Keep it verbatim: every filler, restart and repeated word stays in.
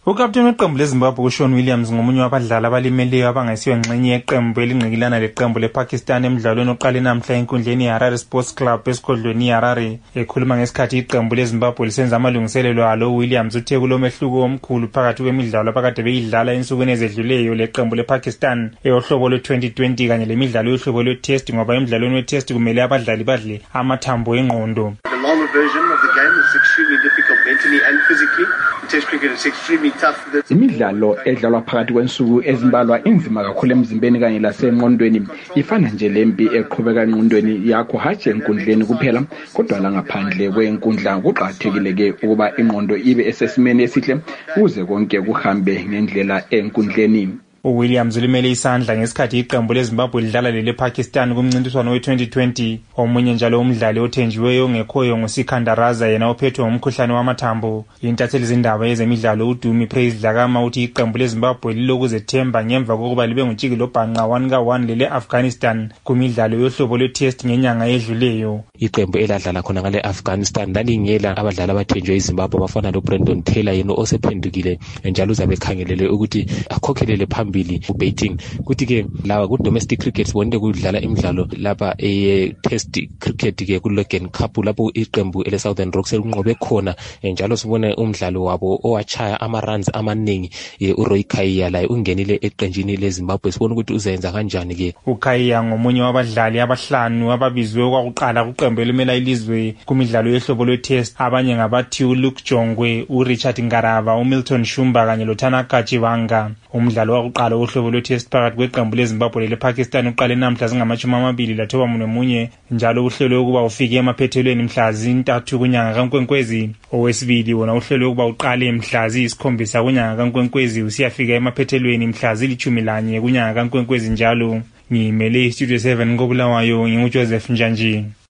Ukapteni weqembu leZimbabwe uShaun Williams ngomunye wabadlali abalimeleyo abangasiyo ngxenye yeqembu elingqikilana leqembu lePakistan emidlalweni oqala namhla enkundleni yeHarare Sports Club esigodlweni iHarare. Ekhuluma ngesikhathi iqembu leZimbabwe lisenza amalungiselelo alo, Williams uthe kulomehluko omkhulu phakathi kwemidlalo abakade beyidlala ensukwini ezedluleyo leqembu lePakistan eyohlobo lwe-twenty twenty kanye lemidlalo yohlobo lwe-test, ngoba emidlalweni we-test kumele abadlali badle amathambo engqondo. The longer version of the game is extremely difficult mentally and physically. Test cricket is extremely tough. Imidlalo edlalwa phakathi kwensuku ezimbalwa inzima kakhulu emzimbeni kanye lasengqondweni, ifana nje lempi eqhubeka engqondweni yakho hathe enkundleni kuphela kodwa la ngaphandle kwenkundla. Kuqhathekile ke ukuba ingqondo ibe esesimeni esihle ukuze konke kuhambe ngendlela enkundleni. uWilliams ulimele isandla ngesikhathi iqembu leZimbabwe lidlala lelePakistan kumncintiswano we-twenty twenty. Omunye njalo umdlali othenjiweyo ongekhoyo nguSikandaraza, yena ophethwe ngumkhuhlane wamathambo. Intatheli zindaba yezemidlalo uDumi Praise Dlakama uthi iqembu leZimbabwe lilokuzethemba ngemva kokuba libe ngutshiki lobhanqa one ka one lele-Afghanistan kumidlalo yohlobo lwe-test ngenyanga edluleyo. Iqembu eladlala khona ngale Afghanistan lalingela abadlali abathenjwe eZimbabwe abafana noBrandon Taylor, yena osephendukile njalo uzabe khangelele ukuthi akhokhelele phambili uBaiting. Kuthi ke lawa ku domestic cricket bonke kudlala imidlalo lapha e-test cricket ke ku Logan Cup lapho iqembu ele Southern Rocks elinqobe khona, njalo sibone umdlalo wabo owachaya ama runs amaningi. uRoy Khaya la ungenile eqenjini leZimbabwe, sibone ukuthi uzenza kanjani ke. uKhaya ngomunye wabadlali abahlanu ababizwe kwakuqala kuqembu elimela ilizwe kumidlalo yehlobo lwe-test. Abanye ngabathi uLuke Jongwe, uRichard Ngarava, uMilton Shumba kanye loThanaka Chivanga. Umdlalo wakuqala wohlobo lwe-test phakathi kweqembu leZimbabwe lePakistan uqale namhla zingamashumi amabili lathoba nomunye, njalo uhlelwe ukuba ufike emaphethelweni mhla zintathu kunyanga kaNkwenkwezi. Owesibili wona uhlelwe ukuba uqale mhla ziyisikhombisa kunyanga kaNkwenkwezi usiyafika emaphethelweni mhla zilithumi lanye kunyanga kaNkwenkwezi njalo. Ngimele iStudio seven koBulawayo, nginguJoseph Njanji.